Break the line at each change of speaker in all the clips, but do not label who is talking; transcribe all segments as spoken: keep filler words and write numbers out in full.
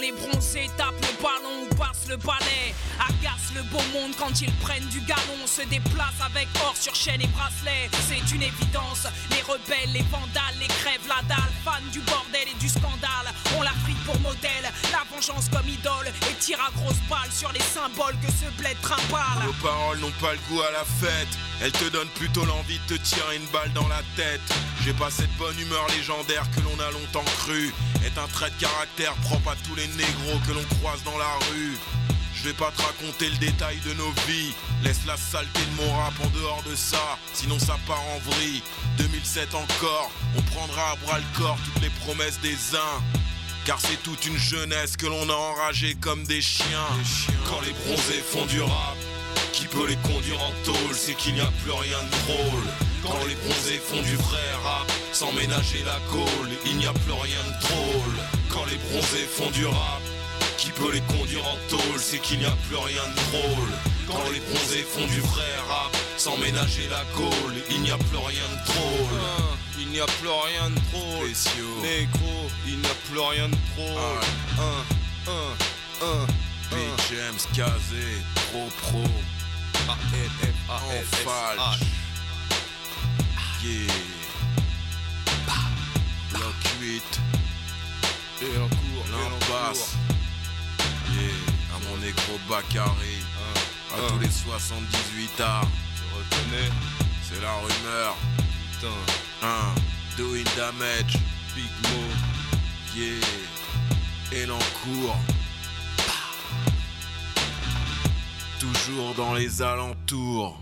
les bronzés tapent le ballon ou passent le balai, agacent le beau monde quand ils prennent du galon, se déplacent avec or sur chaîne et bracelet. C'est une évidence, les rebelles, les vandales, les crèves la dalle, fans du bordel et du scandale, on l'Afrique pour modèle, la vengeance comme idole, et tire à grosses balles sur les symboles que ce bled trimballe.
Nos paroles n'ont pas le goût à la fête, elles te donnent plutôt l'envie de te tirer une balle dans la tête. J'ai pas cette bonne humeur légendaire que l'on a longtemps cru est un trait de caractère propre à tous les négros que l'on croise dans la rue. Je vais pas te raconter le détail de nos vies, laisse la saleté de mon rap en dehors de ça, sinon ça part en vrille. deux mille sept encore, on prendra à bras le corps toutes les promesses des uns, car c'est toute une jeunesse que l'on a enragée comme des chiens. des chiens. Quand les bronzés font du rap, qui peut les conduire en tôle, c'est qu'il n'y a plus rien de drôle. Quand les bronzés font du vrai rap, sans ménager la gaule, il n'y a plus rien de drôle. Quand les bronzés font du rap, qui peut les conduire en tôle, c'est qu'il n'y a plus rien de drôle. Quand les bronzés font du vrai rap, sans ménager la gaule, il n'y a plus rien de drôle.
Il n'y a plus rien de drôle, négro, il n'y a plus rien de drôle. Un, un, un,
B. James Kazé, pro pro,
A L F A L S H.
Yeah. Bloc huit.
Et en cours,
l'imbasse. Yeah. À mon négro Bakary. À un. tous les soixante-dix-huit arts.
Tu reconnais?
C'est la rumeur.
Putain.
Un. Doing damage.
Big Mo.
Yeah. Elancourt. Toujours dans les alentours.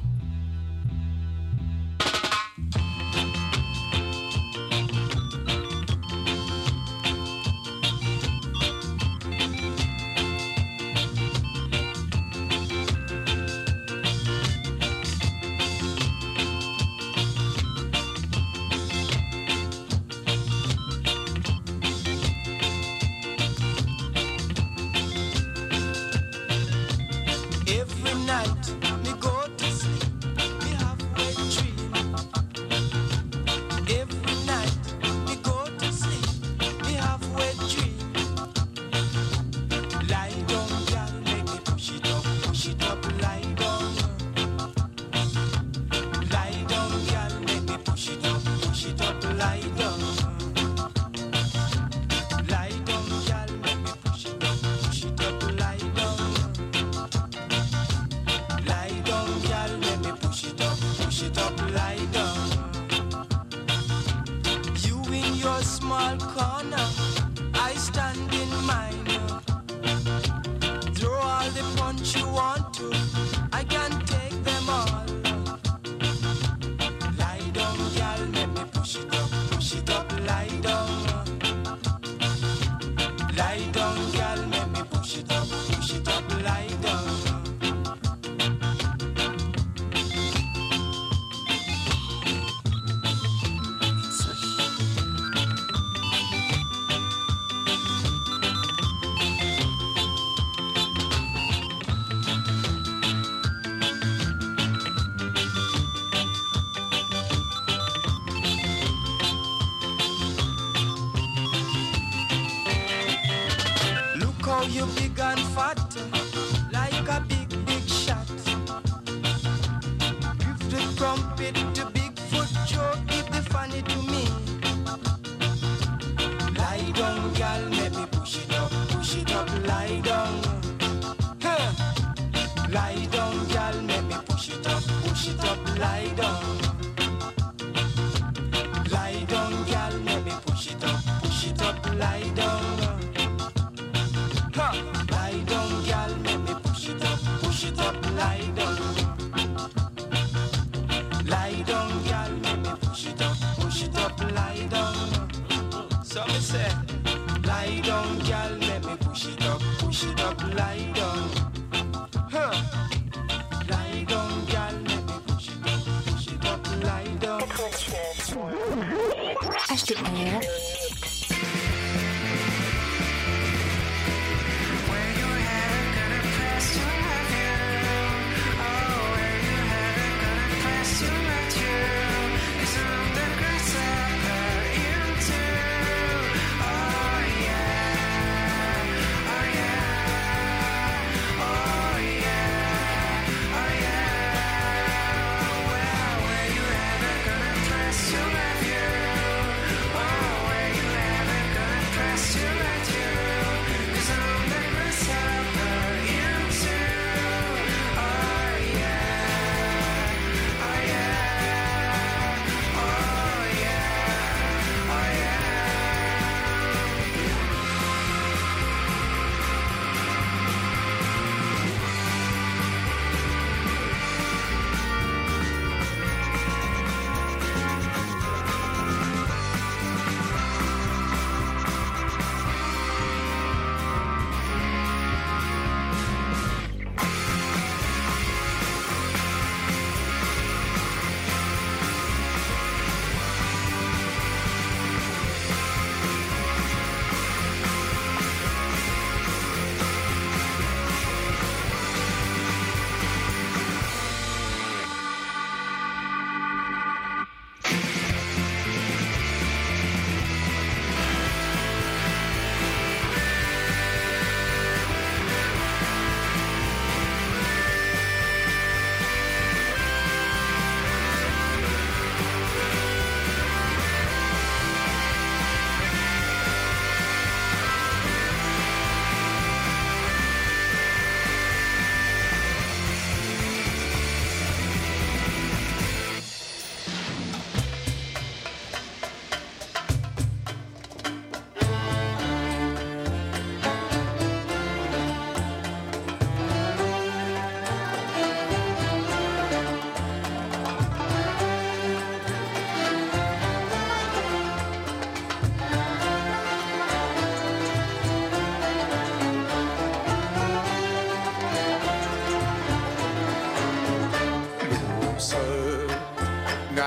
H T R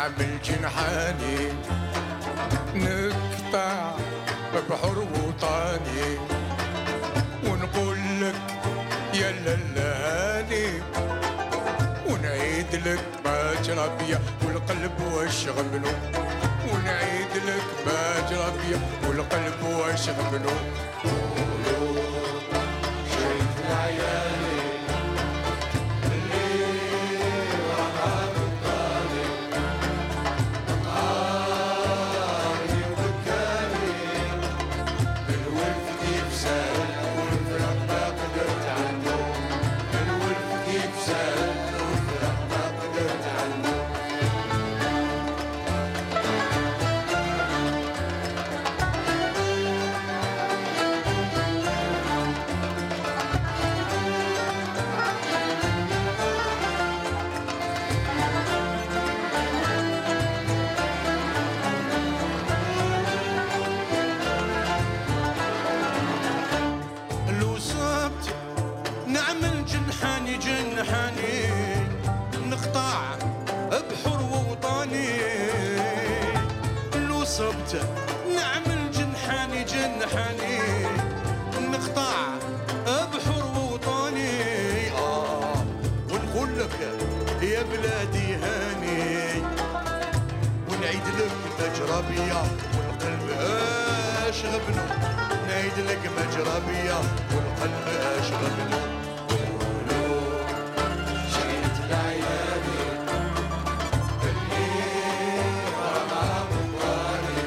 نعمل جنحاني نقطع بحر وطاني ونقول لك يا للهاني ونعيد لك ما جرى بيا والقلب واشغل منه ونعيد لك ما جرى بيا والقلب واشغل منه قولوا شيخ العيالي اللي وراها بالطالي آه يبكاني الولف كيف سال والفرق ما قدرت عنه الولف كيف سال والفرق ما قدرت عنه لو صبت نعمل جنحاني جنحاني نقطع بحر ووطاني لو صبت نعمل جنحاني جنحاني نقطع بحر ووطاني آه ونقول لك يا بلادي هاني ونعيد لك تجربية والقلب اشغبنو نعيد لك مجربية والقلب اشغبنو قولوا شيت العيالي اللي وراها بطاني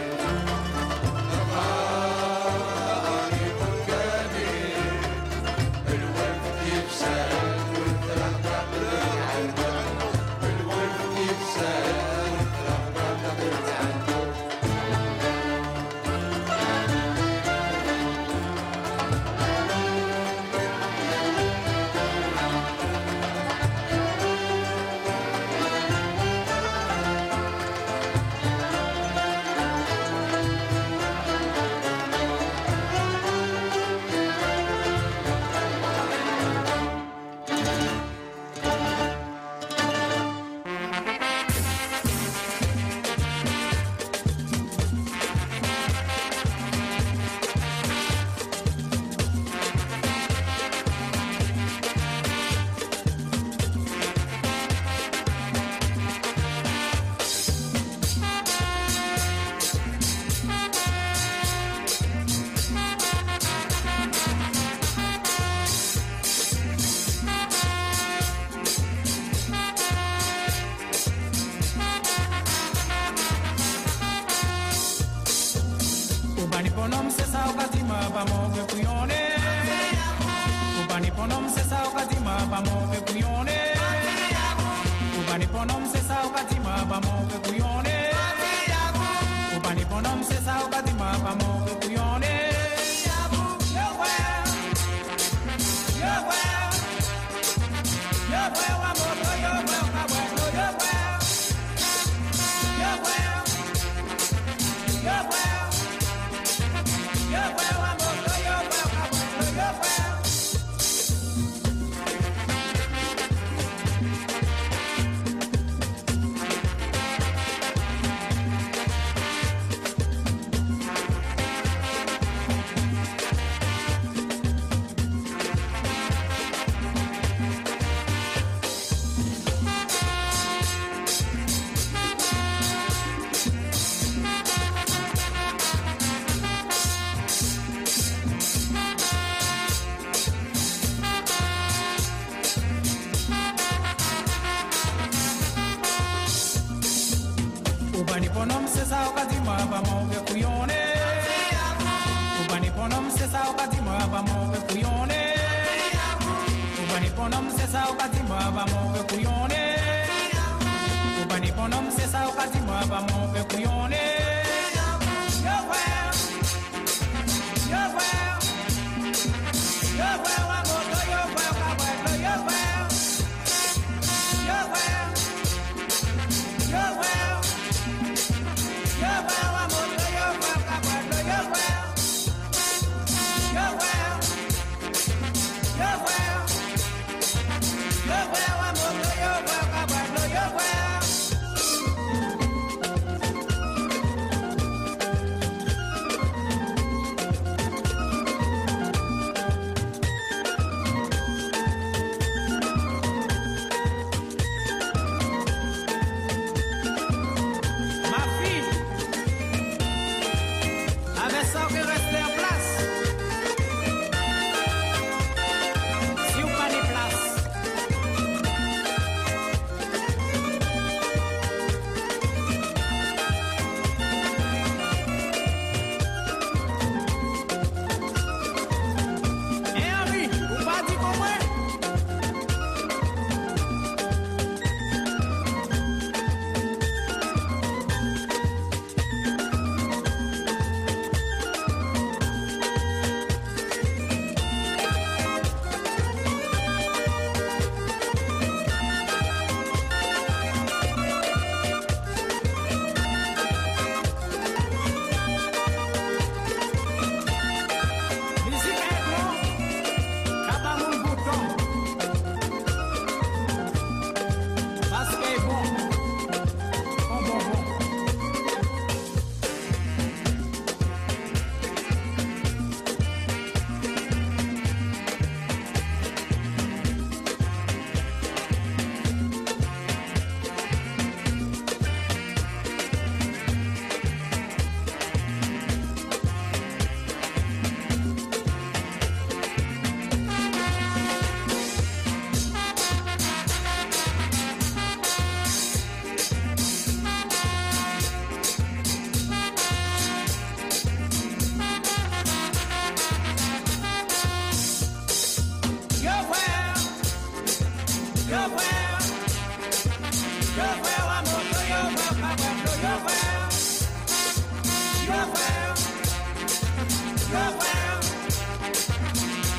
أغاني بركاني الولف كيف سال والفرق ما قدرت عنه الولف كيف سال والفرق ما قدرت عنه
Ubani ponom se sa okatima pamoge kuyone Ubani ponom se sa okatima pamoge kuyone Ubani ponom se sa okatima pamoge kuyone Ubani ponom se sa okatima pamoge kuyone Yo well Yo well Yo well amor yo well abuelo yo well Yo well Yo well Yo well amor yo well abuelo yo well Ubani ponom se sa okatima pamoge kuyone Ubani ponom se sa okatima pamoge kuyone Ubani ponom se sa okatima pamoge kuyone Ubani ponom se sa okatima pamoge kuyone Yo well Yo well Yo well amor yo well abuelo yo well Yo well Yo well Yo well amor yo well abuelo yo well Yo well Yo well Yo well amor yo well abuelo yo well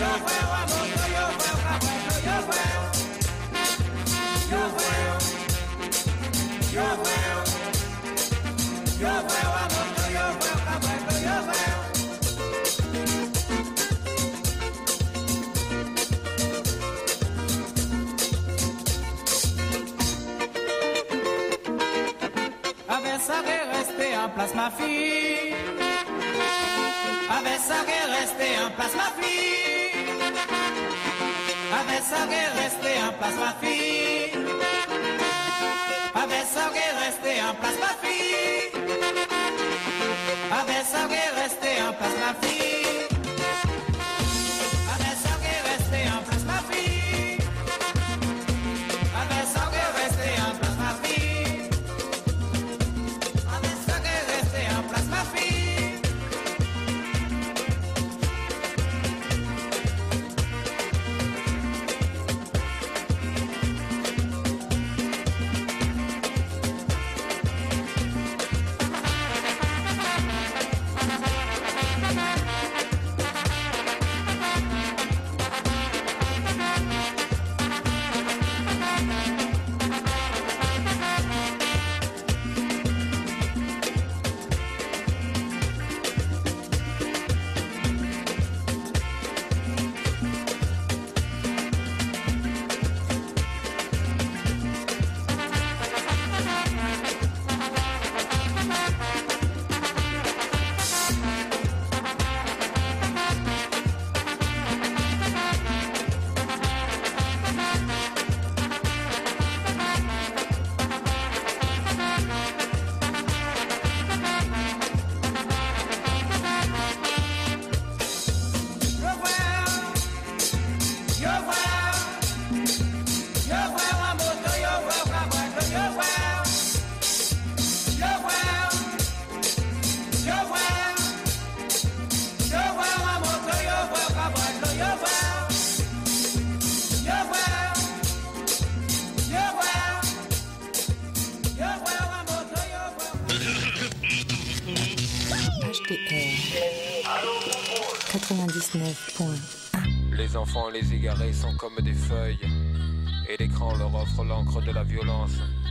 Avec ça qu'est resté en place ma fille. Avec ça qu'est resté en place ma fille. Avec ça qu'est resté en place ma fille. Avec ça qu'est resté en place ma fille. Avec ça qu'est resté en place ma fille. Avec ça qu'est resté en place ma fille. Avec ça qu'est resté en place ma fille. Avec ça qu'est resté en place ma fille.
quatre-vingt-dix-neuf point un.
Les enfants les égarés sont comme des feuilles, et l'écran leur offre l'encre de la violence.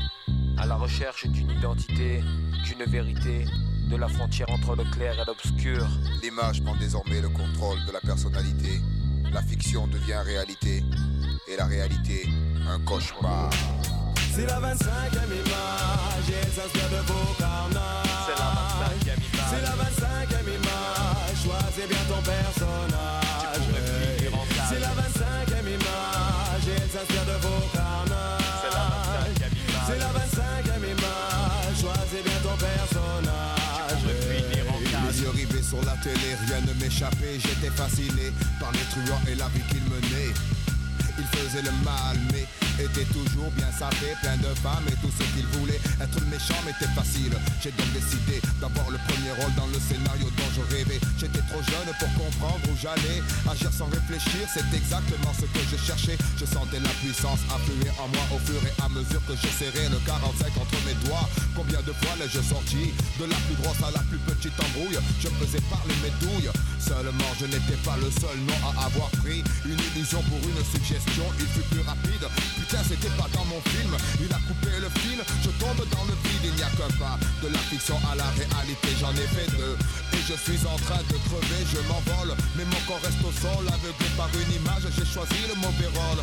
À la recherche d'une identité, d'une vérité, de la frontière entre le clair et l'obscur.
L'image prend désormais le contrôle de la personnalité. La fiction devient réalité, et la réalité, un cauchemar.
C'est la vingt-cinquième image, et elle s'inspire de vos carnages.
C'est la vingt-cinquième image.
C'est la vingt-cinquième image, choisis bien ton personnage. C'est la vingt-cinquième image, et elle s'inspire de vos carnages.
C'est la vingt-cinquième image.
C'est la vingt-cinquième image, choisis bien ton personnage.
Les yeux rivés sur la télé, rien ne m'échappait. J'étais fasciné par les truands et la vie qu'ils menaient. Ils faisaient le mal, mais étaient toujours bien sapés, plein de femmes et tout ce qu'ils voulaient. Être méchant m'était facile. J'ai donc décidé d'avoir le premier rôle dans le scénario dont je rêvais. J'étais trop jeune pour comprendre où j'allais. Agir sans réfléchir, c'est exactement ce que je cherchais. Je sentais la puissance affluer en moi au fur et à mesure que je serrais le quarante-cinq entre mes doigts. Combien de fois l'ai-je sorti de la plus grosse à la plus petite embrouille? Je me faisais parler mes douilles. Seulement je n'étais pas le seul nom à avoir pris une illusion pour une suggestion. Il fut plus rapide. Putain, c'était pas dans mon film. Il a coupé le fil. Je tombe dans le vide. Il n'y a qu'un pas de la fiction à la réalité. J'en ai fait deux et je suis en train de crever. Je m'envole, mais mon corps reste au sol. Aveuglé par une image, j'ai choisi le mauvais rôle.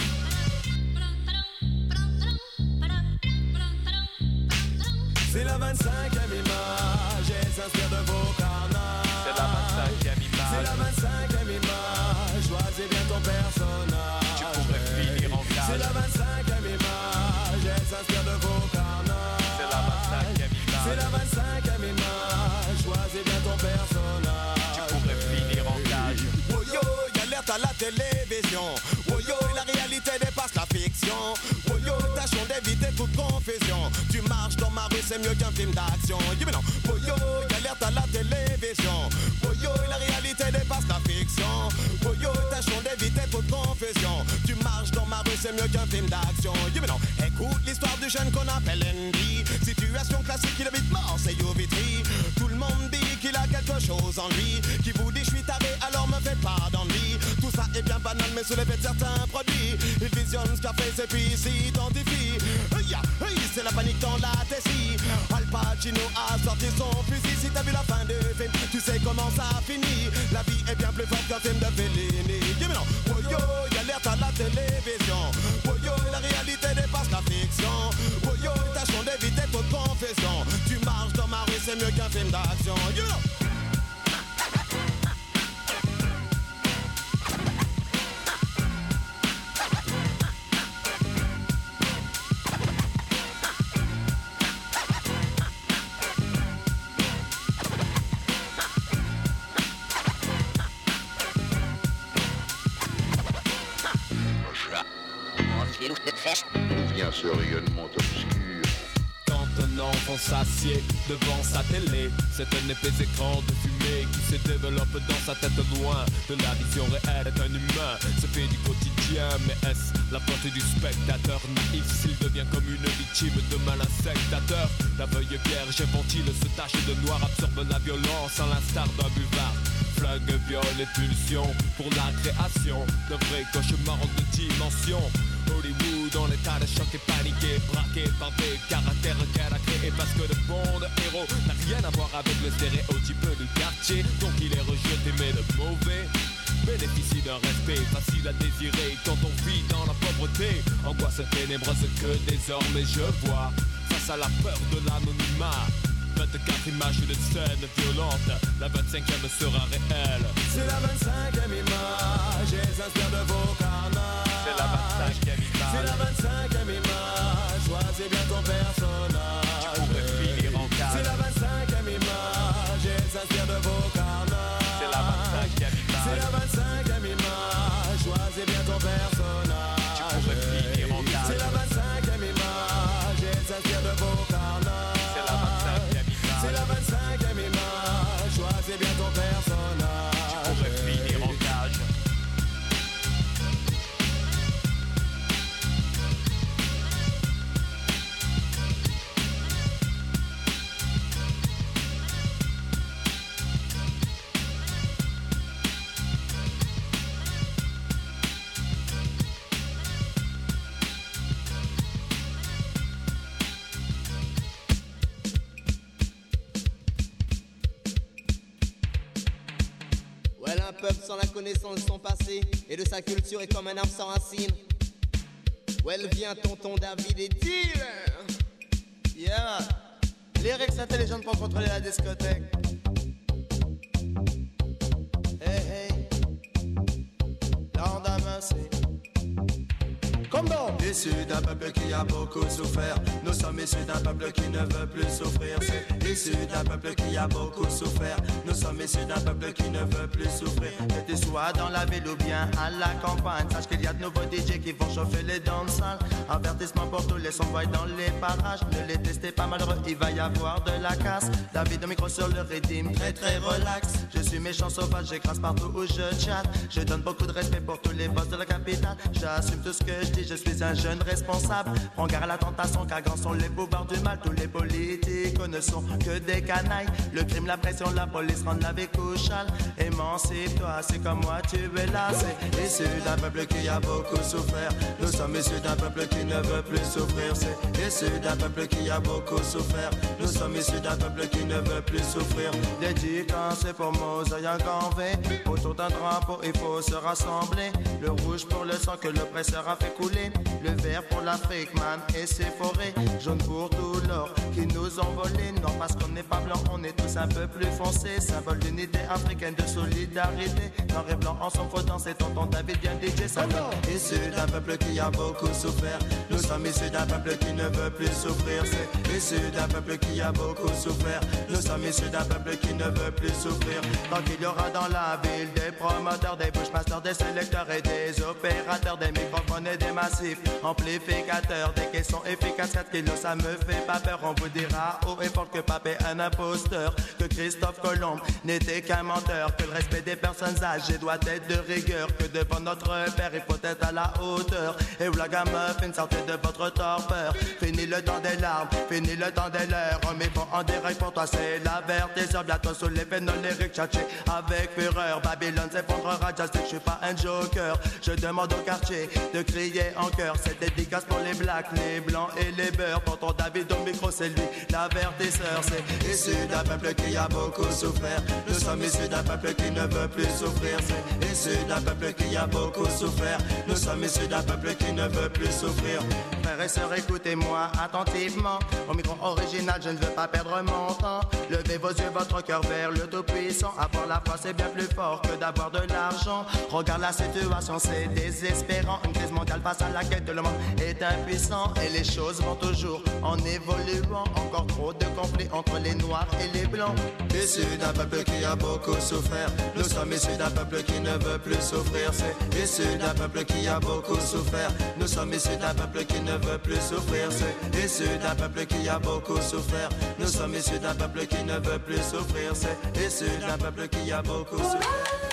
C'est la vingt-cinquième image, elle s'inspire de vos carnages.
C'est la vingt-cinquième image.
C'est la vingt-cinquième image, choisis bien ton personnage.
Tu pourrais finir en cage.
C'est la vingt-cinquième image, elle s'inspire de vos carnages.
C'est la vingt-cinquième image.
C'est la vingt-cinquième image, choisis bien ton personnage.
Tu pourrais finir en cage.
Oh yo, y'a l'alerte à la télévision. Oh yo, la réalité dépasse la fiction. Oh yo, tâchons d'éviter toute confusion. Tu marches dans ma rue, c'est mieux qu'un film d'action. Yeah, mais non. Oh yo, y'a l'alerte à la télévision. Oh yo, la réalité dépasse la fiction. Oh yo, tâchons d'éviter toute confusion. Tu marches dans ma rue, c'est mieux qu'un film d'action. Yeah, mais non. Écoute l'histoire du jeune qu'on appelle Andy. Situation classique, il habite Marseille au Vitry. Tout le monde dit qu'il a quelque chose en lui, qui vous dit je suis taré, alors me faites pas d'ennui. Tout ça banane, mais sous l'effet de certains produits. Ils visionnent Scarface et puis s'identifient. Hey, hey, c'est la panique dans la tessie. Al Pacino a sorti son fusil. Si t'as vu la fin du film, tu sais comment ça finit. La vie est bien plus forte qu'un film de Fellini. Dis mais non, oh yo, y'a alerte à la télévision. Oh yo, la réalité dépasse la fiction. Oh yo, tâchons d'éviter toute confession. Tu marches dans ma rue, c'est mieux qu'un film d'action. You know.
Vient ce rayonnement obscur.
Quand un enfant s'assied devant sa télé, c'est un épais écran de fumée qui se développe dans sa tête loin de la vision réelle d'un humain. C'est fait du quotidien, mais est-ce la faute du spectateur naïf s'il devient comme une victime de malins sectateurs? La veuille vierge infantile se tache de noir, absorbe la violence à l'instar d'un buvard. Flingue, viol et pulsion pour la création d'un vrai cauchemar en deux dimensions. Hollywood en état de choc et paniqué, braqué par des caractères qu'elle a créés. Parce que le bon héros n'a rien à voir avec le stéréotype du quartier. Donc il est rejeté mais le mauvais bénéficie d'un respect facile à désirer quand on vit dans la pauvreté. Angoisse ténébreuse que désormais je vois face à la peur de l'anonymat. vingt-quatre images de scènes violentes, la vingt-cinquième sera réelle.
C'est la vingt-cinquième image, et s'inspire de vos carnages.
C'est la vingt-cinquième image.
C'est la vingt-cinquième image, choisis bien ton personnage.
Tu pourrais finir en cage.
C'est la vingt-cinquième image, et s'inspire de vos carnages.
C'est la vingt-cinquième image.
C'est la vingt-cinquième image, choisis bien ton personnage.
Tu pourrais finir en cage.
C'est la vingt-cinquième image, et s'inspire de vos carnages.
C'est la vingt-cinquième image.
C'est la vingt-cinquième image, choisis bien ton personnage.
Tu pourrais finir en cage.
Un peuple sans la connaissance de son passé et de sa culture est comme un arbre sans racines. Où elle vient tonton David et dealer. Yeah. Lyrics intelligentes pour contrôler la discothèque. Hey hey. Lendemain c'est comme dans.
Issus d'un peuple qui a beaucoup souffert. Nous sommes issus d'un peuple qui ne veut plus souffrir. C'est issus d'un peuple qui a beaucoup souffert. Nous sommes issus d'un peuple qui ne veut plus souffrir. Que tu sois dans la ville ou bien à la campagne, sache qu'il y a de nouveaux D J qui vont chauffer les danses. Avertissement pour tous les sons-boys dans les parages. Ne les testez pas malheureux, il va y avoir de la casse. David au micro sur le rythme, très très relax. Je suis méchant sauvage, j'écrase partout où je chatte. Je donne beaucoup de respect pour tous les boss de la capitale. J'assume tout ce que je dis, je suis un jeune responsable. Prends garde à la tentation car grands sont les pouvoirs du mal. Tous les politiques ne sont que des canailles. Le crime, la pression, la police rendent la vie couchale. Émancipe-toi, c'est comme moi tu es là. C'est issu d'un peuple qui a beaucoup souffert. Nous sommes issus d'un peuple qui ne veut plus souffrir. C'est issu d'un peuple qui a beaucoup souffert. Nous sommes issus d'un peuple qui ne veut plus souffrir. Dédicacé pour Mosaïque en V. Autour d'un drapeau il faut se rassembler. Le rouge pour le sang que l'oppresseur a fait couler. Le vert pour l'Afrique, man, et ses forêts. Jaune pour tout l'or qui nous ont volé. Non, parce qu'on n'est pas blanc, on est tous un peu plus foncés. Symbole d'unité africaine, de solidarité. Noir et blanc en son faudant, c'est tonton David bien D J. Ça donne issu d'un peuple qui a beaucoup souffert. Nous sommes issus d'un peuple qui ne veut plus souffrir. C'est issu d'un peuple qui a beaucoup souffert. Nous sommes issus d'un peuple qui ne veut plus souffrir. Donc il y aura dans la ville des promoteurs, des bushmasters, des sélecteurs et des opérateurs, des microphones et des massifs. amplificateur. Des questions efficaces, quatre kilos, ça me fait pas peur. On vous dira haut et fort que Pape est un imposteur, que Christophe Colomb n'était qu'un menteur, que le respect des personnes âgées doit être de rigueur, que devant notre père il faut être à la hauteur. Et Ragamuffin, sortez de votre torpeur. Fini le temps des larmes, fini le temps des leurs. Mais bon, en direct pour toi c'est l'avertisseur. Bientôt sous les pénaux lyriques, tchatché avec fureur. Babylone s'effondrera, je sais que je suis pas un joker. Je demande au quartier de crier en chœur. C'est dédicace pour les blacks, les blancs et les beurs. Pour ton David au micro, c'est lui l'avertisseur. C'est issu d'un peuple qui a beaucoup souffert. Nous sommes issus d'un peuple qui ne veut plus souffrir. C'est issu d'un peuple qui a beaucoup souffert. Nous sommes issus d'un peuple qui ne veut plus souffrir. Frères et sœurs, écoutez-moi attentivement. Au micro original, je ne veux pas perdre mon temps. Levez vos yeux, votre cœur vers le Tout-Puissant. Avoir la foi, c'est bien plus fort que d'avoir de l'argent. Regarde la situation, c'est désespérant. Une crise mondiale face à laquelle tout le monde est impuissant. Et les choses vont toujours en évoluant. Encore trop de conflits entre les noirs et les blancs. Issus d'un peuple qui a beaucoup souffert. Nous sommes issus d'un peuple qui ne veut plus souffrir. C'est issu d'un peuple qui a beaucoup souffert. Nous sommes issus d'un peuple qui ne veut plus souffrir. C'est issu d'un peuple qui a beaucoup souffert. Nous sommes issus d'un peuple qui ne veut plus souffrir. C'est issu d'un peuple qui a beaucoup souffert.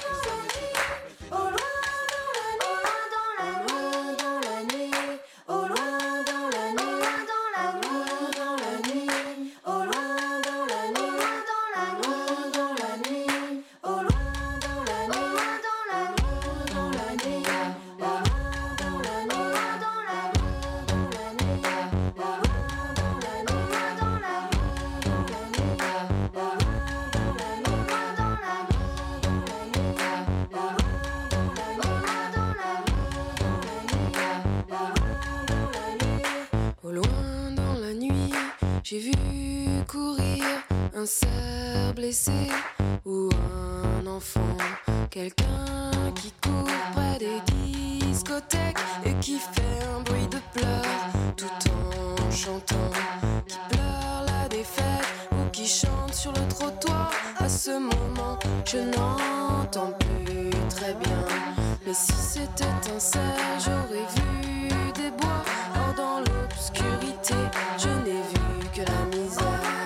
J'ai vu courir un cerf blessé ou un enfant, quelqu'un qui court près des discothèques et qui fait un bruit de pleurs tout en chantant, qui pleure la défaite ou qui chante sur le trottoir. À ce moment, je n'entends plus très bien, mais si c'était un cerf, j'aurais vu des bois. Or dans l'obscurité, je n'ai vu que la misère.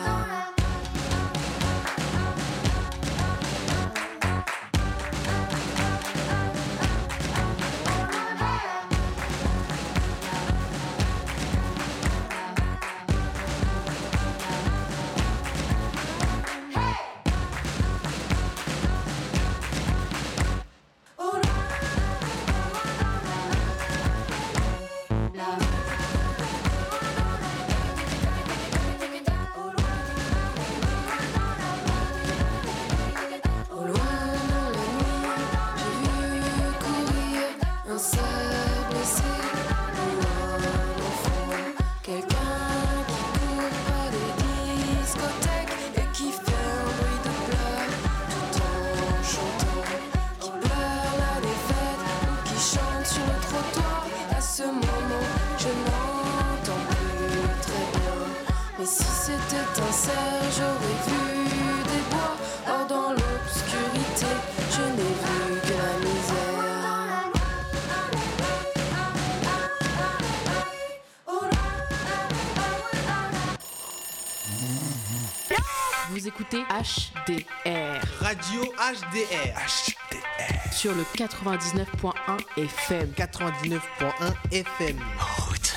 Vous écoutez H D R.
Radio H D R. H D R.
Sur le quatre-vingt-dix-neuf point un F M.
quatre-vingt-dix-neuf point un F M.
Route.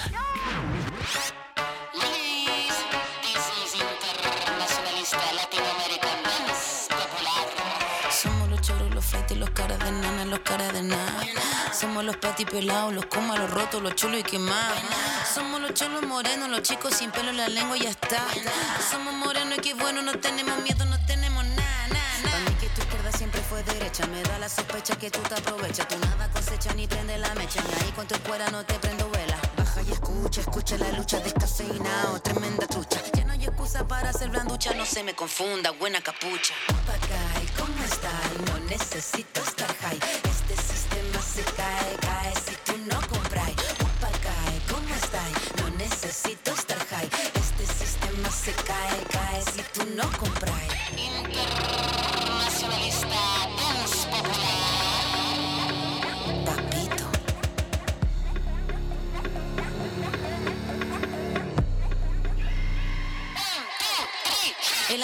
Somos los choros, los flights, los caras de nana, los caras de nada. Somos los patipelados, los comas, los rotos, los chulos y quemados. Somos los cholos morenos, los chicos sin pelo en la lengua y ya está. Somos morenos y qué bueno, no tenemos miedo, no tenemos nada, nada, nada. Para mí que tu izquierda siempre fue derecha, me da la sospecha que tú te aprovechas. Tú nada cosecha ni prende la mecha, ni ahí con tu escuela no te prendo vela. Baja y escucha, escucha la lucha descafeinado, tremenda trucha. Ya no hay excusa para ser blanducha, no se me confunda, buena capucha. Papagay, ¿cómo está? No necesito estar high. Este sistema se cae, cae si tú no compras. Papagay, ¿cómo está? No necesito estar high. Este sistema se cae, cae si tú no compras. Internacionalista Dance Popular. Papito.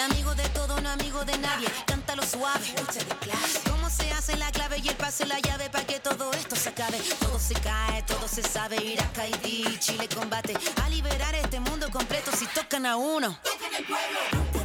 amigo de todo, no amigo de nadie. Cántalo suave. ¿Cómo se hace la clave y el pase la llave para que todo esto se acabe? Todo se cae, todo se sabe. Irak, Haití, Chile combate a liberar este mundo completo si tocan a uno. Tocan el pueblo.